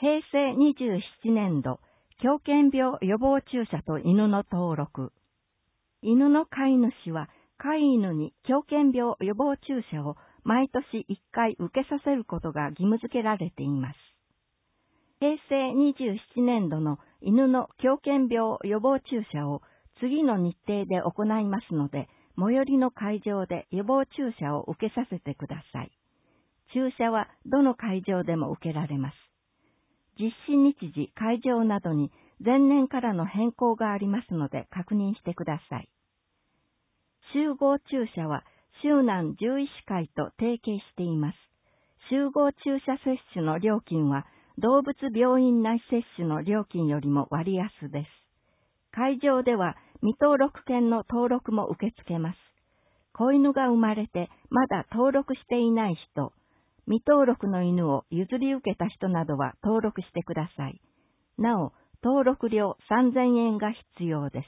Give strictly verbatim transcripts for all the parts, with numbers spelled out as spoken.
へいせいにじゅうななねんど、狂犬病予防注射と犬の登録。犬の飼い主は、飼い犬に狂犬病予防注射を毎年いっかい受けさせることが義務付けられています。へいせいにじゅうななねんどの犬の狂犬病予防注射を次の日程で行いますので、最寄りの会場で予防注射を受けさせてください。注射はどの会場でも受けられます。実施日時、会場などに前年からの変更がありますので確認してください。集合注射は周南獣医師会と提携しています。集合注射接種の料金は動物病院内接種の料金よりも割安です。会場では未登録犬の登録も受け付けます。子犬が生まれてまだ登録していない人、未登録の犬を譲り受けた人などは登録してください。なお、登録料さんぜんえんが必要です。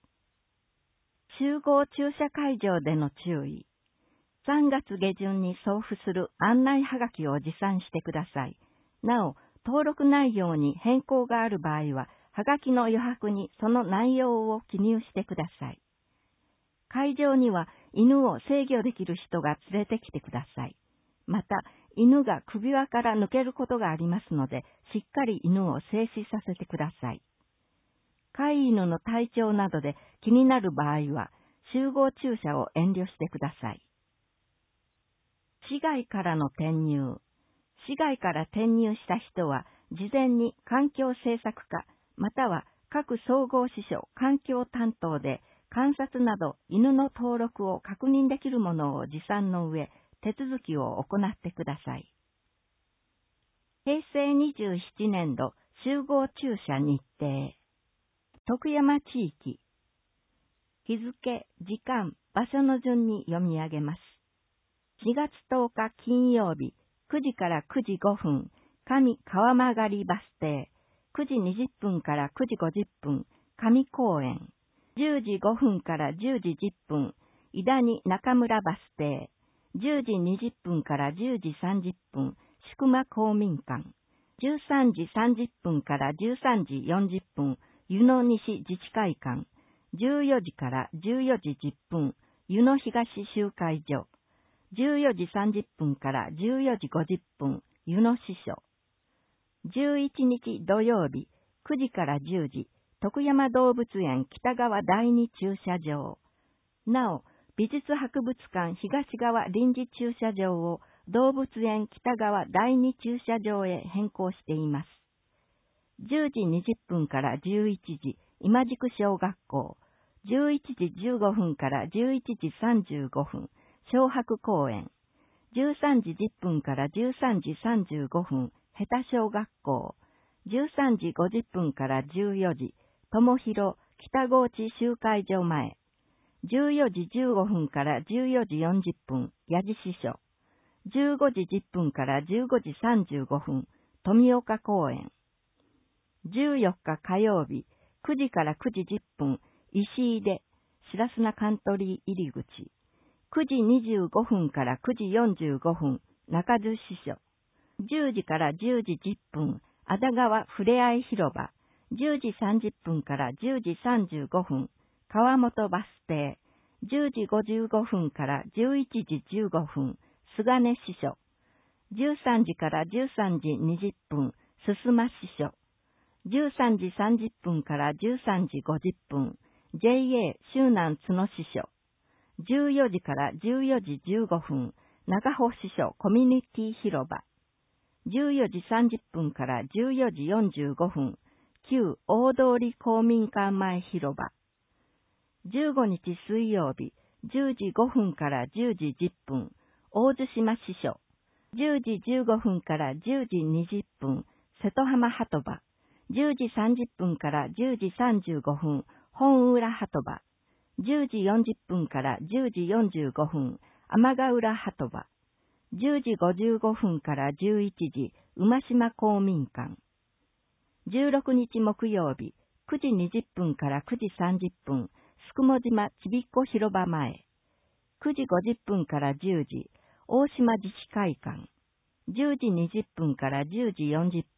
集合注射会場での注意。さんがつげじゅんに送付する案内はがきを持参してください。なお、登録内容に変更がある場合は、はがきの余白にその内容を記入してください。会場には犬を制御できる人が連れてきてください。また、犬が首輪から抜けることがありますので、しっかり犬を静止させてください。飼い犬の体調などで気になる場合は、集合注射を遠慮してください。市外からの転入。市外から転入した人は、事前に環境政策課、または各総合支所環境担当で、観察など犬の登録を確認できるものを持参の上、手続きを行ってください。へいせいにじゅうななねんど集合注射日程。徳山地域。日付、時間、場所の順に読み上げます。しがつとおか金曜日、くじからくじごふん、上川曲バス停、くじにじゅっぷんからくじごじゅっぷん、上公園、じゅうじごふんからじゅうじじゅっぷん、井田に中村バス停、じゅうじにじゅっぷんからじゅうじさんじゅっぷん、宿間公民館、じゅうさんじさんじゅっぷんからじゅうさんじよんじゅっぷん、湯野西自治会館、じゅうよじからじゅうよじじゅっぷん、湯野東集会所、じゅうよじさんじゅっぷんからじゅうよじごじゅっぷん、湯野支所。じゅういちにち土曜日、くじからじゅうじ、徳山動物園北側第二駐車場。なお、美術博物館東側臨時駐車場を動物園北側第二駐車場へ変更しています。じゅうじにじゅっぷんからじゅういちじ、今宿小学校。じゅういちじじゅうごふんからじゅういちじさんじゅうごふん、小白公園。じゅうさんじじゅっぷんからじゅうさんじさんじゅうごふん、下手小学校。じゅうさんじごじゅっぷんからじゅうよじ、友広北河内集会所前。じゅうよじじゅうごふんからじゅうよじよんじゅっぷん、矢地支所。じゅうごじじゅっぷんからじゅうごじさんじゅうごふん、富岡公園。じゅうよっか火曜日、くじからくじじゅっぷん、石井で、白砂カントリー入り口。くじにじゅうごふんからくじよんじゅうごふん、中津支所。じゅうじからじゅうじじゅっぷん、安田川ふれあい広場。じゅうじさんじゅっぷんからじゅうじさんじゅうごふん、川本バス停。じゅうじごじゅうごふんからじゅういちじじゅうごふん、菅根支所。じゅうさんじからじゅうさんじにじゅっぷん、進間支所。じゅうさんじさんじゅっぷんからじゅうさんじごじゅっぷん、ジェイエー 周南津野支所。じゅうよじからじゅうよじじゅうごふん、中保支所コミュニティ広場。じゅうよじさんじゅっぷんからじゅうよじよんじゅうごふん、旧大通公民館前広場。じゅうごにち水曜日、じゅうじごふんからじゅうじじゅっぷん、大津島支所。じゅうじじゅうごふんからじゅうじにじゅっぷん、瀬戸浜鳩場。じゅうじさんじゅっぷんからじゅうじさんじゅうごふん、本浦鳩場。じゅうじよんじゅっぷんからじゅうじよんじゅうごふん、天ヶ浦鳩場。じゅうじごじゅうごふんからじゅういちじ、馬島公民館。じゅうろくにち木曜日、くじにじゅっぷんからくじさんじゅっぷん、すくも島ちびっこ広場前。くじごじゅっぷんからじゅうじ、大島自治会館。じゅうじにじゅっぷんからじゅうじよんじゅっぷん、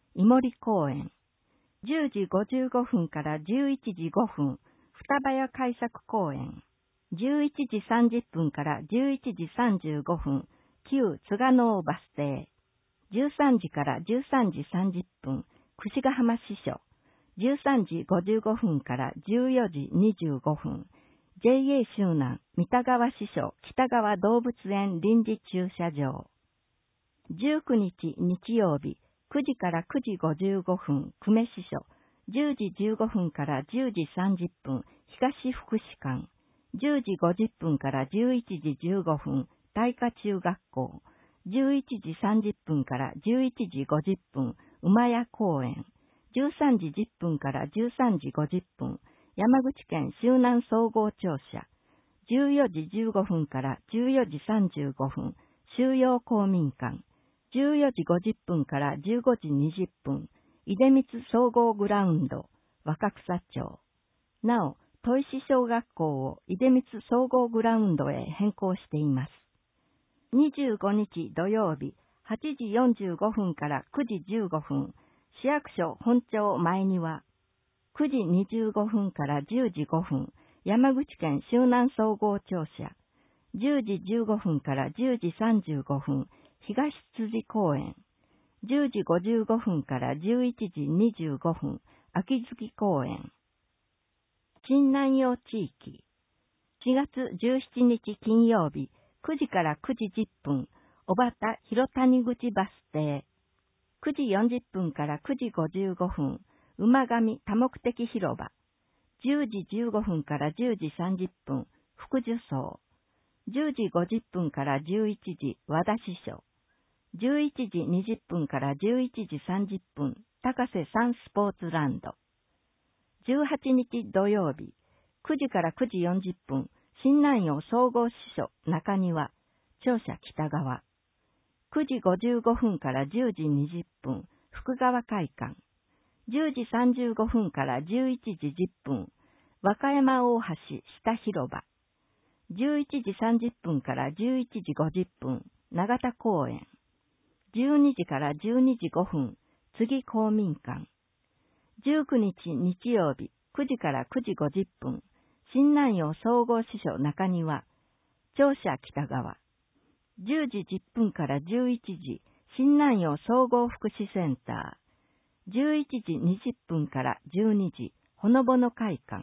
井森公園。じゅうじごじゅうごふんからじゅういちじごふん、双葉屋海作公園。じゅういちじさんじゅっぷんからじゅういちじさんじゅうごふん、旧津賀能バス停。じゅうさんじからじゅうさんじさんじゅっぷん、櫛ヶ浜支所。じゅうさんじごじゅうごふんからじゅうよじにじゅうごふん、ジェイエー 周南三田川支所北川動物園臨時駐車場。じゅうくにち日曜日、くじからくじごじゅうごふん、久米支所。じゅうじじゅうごふんからじゅうじさんじゅっぷん、東福祉館。じゅうじごじゅっぷんからじゅういちじじゅうごふん、大華中学校。じゅういちじさんじゅっぷんからじゅういちじごじゅっぷん、馬屋公園。じゅうさんじじゅっぷんからじゅうさんじごじゅっぷん、山口県周南総合庁舎。じゅうよじじゅうごふんからじゅうよじさんじゅうごふん、収容公民館。じゅうよじごじゅっぷんからじゅうごじにじゅっぷん、出光総合グラウンド、若草町。なお、砥石小学校を出光総合グラウンドへ変更しています。にじゅうごにち土曜日、はちじよんじゅうごふんからくじじゅうごふん、市役所本庁前庭。くじにじゅうごふんからじゅうじごふん、山口県周南総合庁舎。じゅうじじゅうごふんからじゅうじさんじゅうごふん、東辻公園。じゅうじごじゅうごふんからじゅういちじにじゅうごふん、秋月公園。陳南陽地域。しがつじゅうしちにち金曜日、くじからくじじゅっぷん、小畑広谷口バス停。くじよんじゅっぷんからくじごじゅうごふん、馬上多目的広場。じゅうじじゅうごふんからじゅうじさんじゅっぷん、福寿荘。じゅうじごじゅっぷんからじゅういちじ、和田支所。じゅういちじにじゅっぷんからじゅういちじさんじゅっぷん、高瀬サンスポーツランド。じゅうはちにち土曜日、くじからくじよんじゅっぷん、新南陽総合支所中庭、庁舎北側。くじごじゅうごふんからじゅうじにじゅっぷん、福川会館。じゅうじさんじゅうごふんからじゅういちじじゅっぷん、和歌山大橋下広場。じゅういちじさんじゅっぷんからじゅういちじごじゅっぷん、長田公園。じゅうにじからじゅうにじごふん、次公民館。じゅうくにち日曜日、くじからくじごじゅっぷん、新南陽総合支所中庭、庁舎北側。じゅうじじゅっぷんからじゅういちじ、新南陽総合福祉センター。じゅういちじにじゅっぷんからじゅうにじ、ほのぼの会館。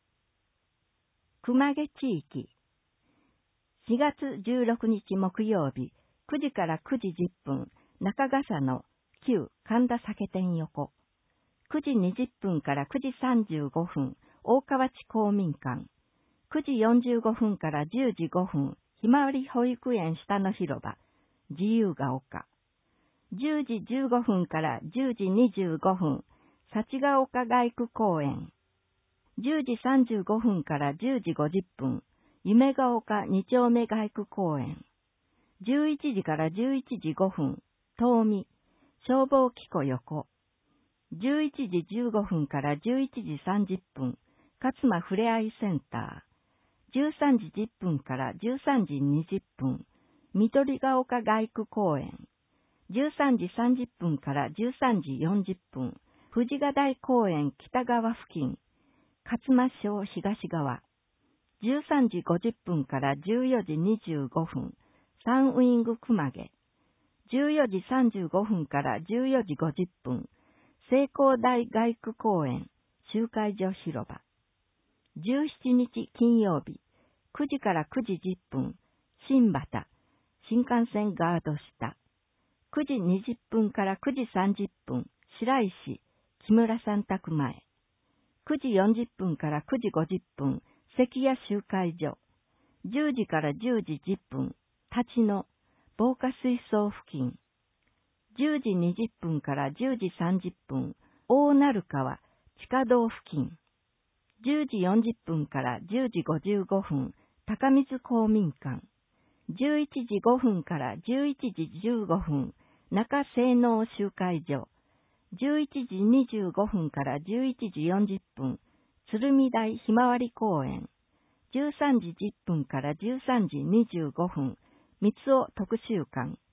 熊毛地域。しがつじゅうろくにち木曜日、くじからくじじゅっぷん、中笠の旧神田酒店横。くじにじゅっぷんからくじさんじゅうごふん、大川地公民館。くじよんじゅうごふんからじゅうじごふん、ひまわり保育園下の広場、自由が丘。じゅうじじゅうごふんからじゅうじにじゅうごふん、幸ヶ丘街区公園。じゅうじさんじゅうごふんからじゅうじごじゅっぷん、夢ヶ丘に丁目街区公園。じゅういちじからじゅういちじごふん、東美、消防機構横。じゅういちじじゅうごふんからじゅういちじさんじゅっぷん、勝間ふれあいセンター。じゅうさんじじゅっぷんからじゅうさんじにじゅっぷん、緑ヶ丘街区公園。じゅうさんじさんじゅっぷんからじゅうさんじよんじゅっぷん、藤ヶ台公園北側付近、勝間町東側。じゅうさんじごじゅっぷんからじゅうよじにじゅうごふん、サンウイング熊毛。じゅうよじさんじゅうごふんからじゅうよじごじゅっぷん、聖光台街区公園、集会所広場。じゅうしちにち金曜日、くじからくじじゅっぷん、新畑、新幹線ガード下。くじにじゅっぷんからくじさんじゅっぷん、白石、木村さん宅前。くじよんじゅっぷんからくじごじゅっぷん、関谷集会所。じゅうじからじゅうじじゅっぷん、立野、防火水槽付近。じゅうじにじゅっぷんからじゅうじさんじゅっぷん、大鳴川、地下道付近。じゅうじよんじゅっぷんからじゅうじごじゅうごふん、高水公民館。じゅういちじごふんからじゅういちじじゅうごふん、中西能集会所。じゅういちじにじゅうごふんからじゅういちじよんじゅっぷん、鶴見台ひまわり公園。じゅうさんじじゅっぷんからじゅうさんじにじゅうごふん、三尾特集館。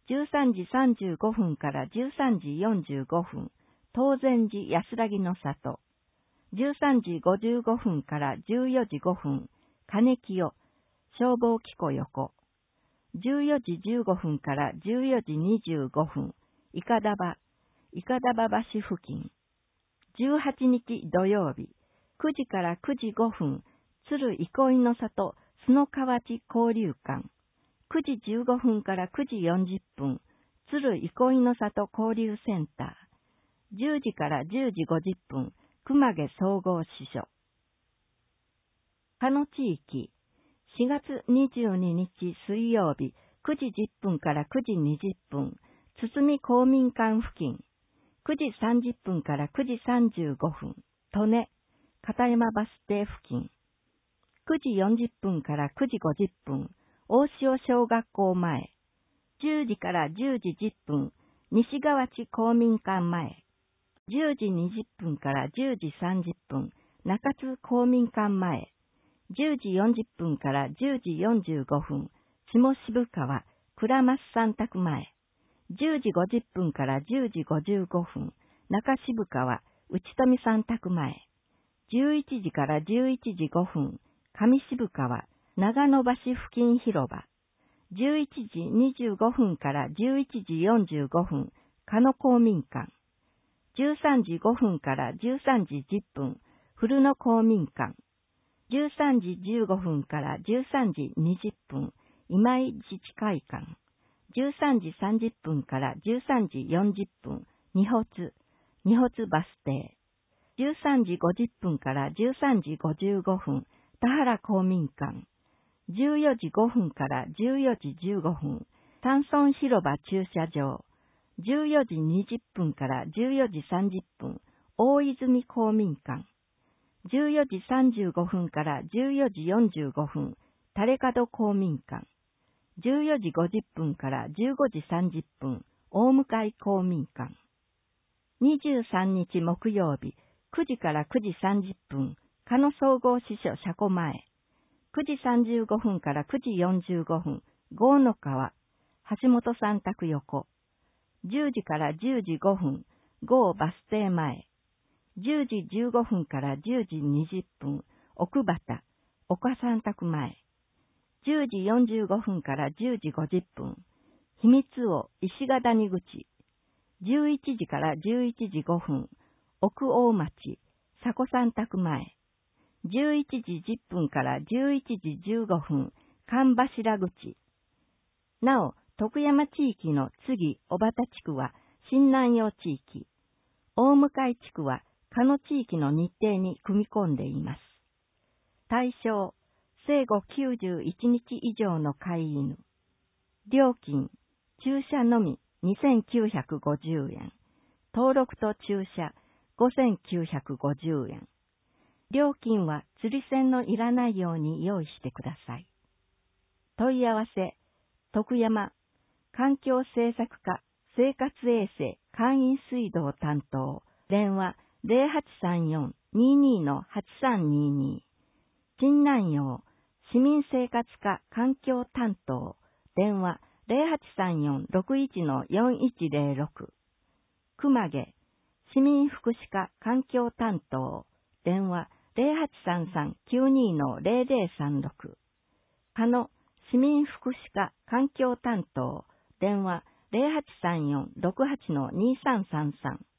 じゅうさんじさんじゅうごふんからじゅうさんじよんじゅうごふん、東禅寺安らぎの里。じゅうさんじごじゅうごふんからじゅうよじごふん、金清、消防機構横。じゅうよじじゅうごふんからじゅうよじにじゅうごふん、いかだば、いかだば橋付近。じゅうはちにち土曜日、くじからくじごふん、鶴憩いの里、須の河内交流館。くじじゅうごふんからくじよんじゅっぷん、鶴憩いの里交流センター。じゅうじからじゅうじごじゅっぷん、熊毛総合支所。他の地域、しがつにじゅうににち水曜日、くじじゅっぷんからくじにじゅっぷん、堤公民館付近。くじさんじゅっぷんからくじさんじゅうごふん、利根、片山バス停付近。くじよんじゅっぷんからくじごじゅっぷん、大塩小学校前。じゅうじからじゅうじじゅっぷん、西河内公民館前。じゅうじにじゅっぷんからじゅうじさんじゅっぷん、中津公民館前。じゅうじよんじゅっぷんからじゅうじよんじゅうごふん、下渋川、倉松三宅前。じゅうじごじゅっぷんからじゅうじごじゅうごふん、中渋川、内富三宅前。じゅういちじからじゅういちじごふん、上渋川、長野橋付近広場。じゅういちじにじゅうごふんからじゅういちじよんじゅうごふん、鹿野公民館。じゅうさんじごふんからじゅうさんじじゅっぷん、古野公民館。じゅうさんじじゅうごふんからじゅうさんじにじゅっぷん、今井自治会館。じゅうさんじさんじゅっぷんからじゅうさんじよんじゅっぷん、二発、二発バス停。じゅうさんじごじゅっぷんからじゅうさんじごじゅうごふん、田原公民館。じゅうよじごふんからじゅうよじじゅうごふん、山村広場駐車場。じゅうよじにじゅっぷんからじゅうよじさんじゅっぷん、大泉公民館。じゅうよじさんじゅうごふんからじゅうよじよんじゅうごふん、垂門公民館。じゅうよじごじゅっぷんからじゅうごじさんじゅっぷん、大向公民館。にじゅうさんにち木曜日、くじからくじさんじゅっぷん、鹿野総合支所車庫前。くじさんじゅうごふんからくじよんじゅうごふん、郷の川、橋本三宅横。じゅうじからじゅうじごふん、郷バス停前。じゅうじじゅうごふんからじゅうじにじゅっぷん、奥畑、岡三宅前。じゅうじよんじゅうごふんからじゅうじごじゅっぷん、秘密尾石ヶ谷口。じゅういちじからじゅういちじごふん、奥大町、佐古三宅前。じゅういちじじゅっぷんからじゅういちじじゅうごふん、神柱口。なお、徳山地域の次、小畑地区は新南陽地域。大向地区は鹿野地域の日程に組み込んでいます。対象、生後きゅうじゅういちにち以上の飼い犬。料金、駐車のみにせんきゅうひゃくごじゅうえん。登録と駐車ごせんきゅうひゃくごじゅうえん。料金は釣り銭のいらないように用意してください。問い合わせ、徳山、環境政策課、生活衛生、簡易水道担当、電話 ゼロはちさんよん にーにー はちさんにーにー。新南陽、市民生活課環境担当、電話 ゼロはちさんよん ろくいち よんいちゼロろく。熊毛、市民福祉課環境担当、電話 ゼロはちさんさん きゅうにー ゼロゼロさんろく。鹿野、市民福祉課環境担当、電話 ゼロはちさんよん ろくはち にーさんさんさん。